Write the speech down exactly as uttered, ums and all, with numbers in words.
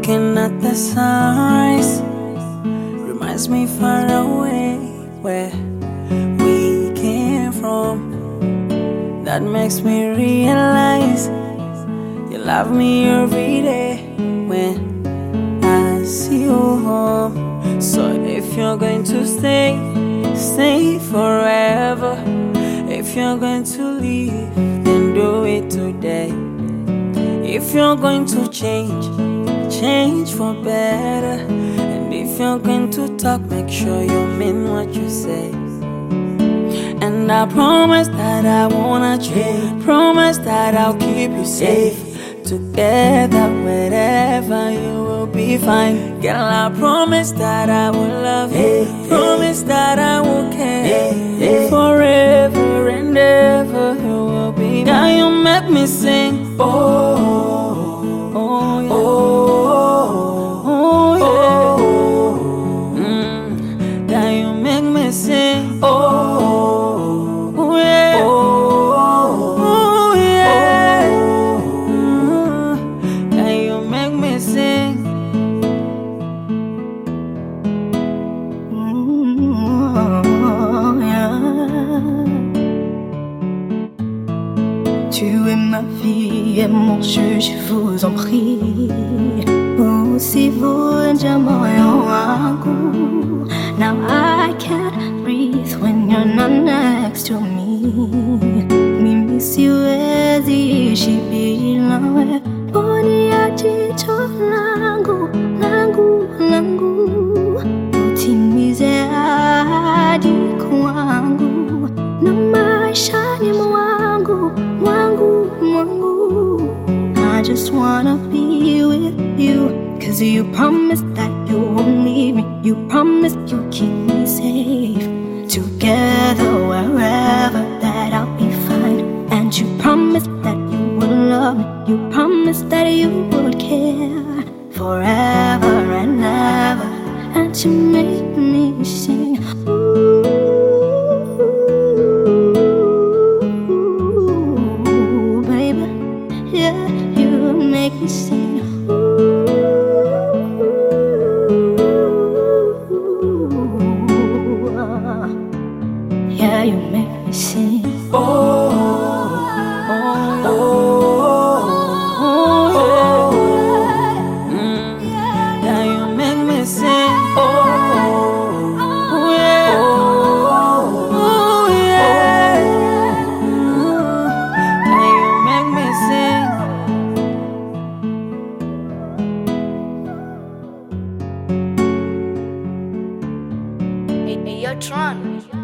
Looking at the sunrise reminds me far away where we came from. That makes me realize you love me every day when I see you home. So if you're going to stay, stay forever. If you're going to leave, then do it today. If you're going to change, change for better. And if you're going to talk, make sure you mean what you say. And I promise that I won't change. Promise that I'll keep you safe. Together, wherever you will be fine. Girl, I promise that I will love you. Promise that I will care. Forever and ever you will be. Now you make me sing. Oh, oh, yeah. Oh, oh, yeah. Mm. Now you make me sing. Oh, oh, yeah. Oh, yeah. Mm. Now you make me sing. Oh, yeah. Tu es ma vie et mon jeu, je vous en prie. Oh, si vous diamant wangu. Now I can't breathe when you're not next to me. Mimi siwezi ishi bila wewe. Poni ya jicho langu, langu, langu. Utimize ahadi kwangu. Na maishani mwangu, mwangu, mwangu. I just wanna be with you. Cause you promised that you won't leave me. You promised you'll keep me safe. Together wherever that I'll be fine. And you promised that you would love me. You promised that you would care. Forever and ever. And you make me sing. Ooh, baby. Yeah, you make me sing. Yeah, you make me sing. Oh, oh, oh, oh, yeah. Mm. Now you make me sing. Oh, oh, yeah. Oh, yeah. Mm. Now you make me Hey, hey, yo, Tron.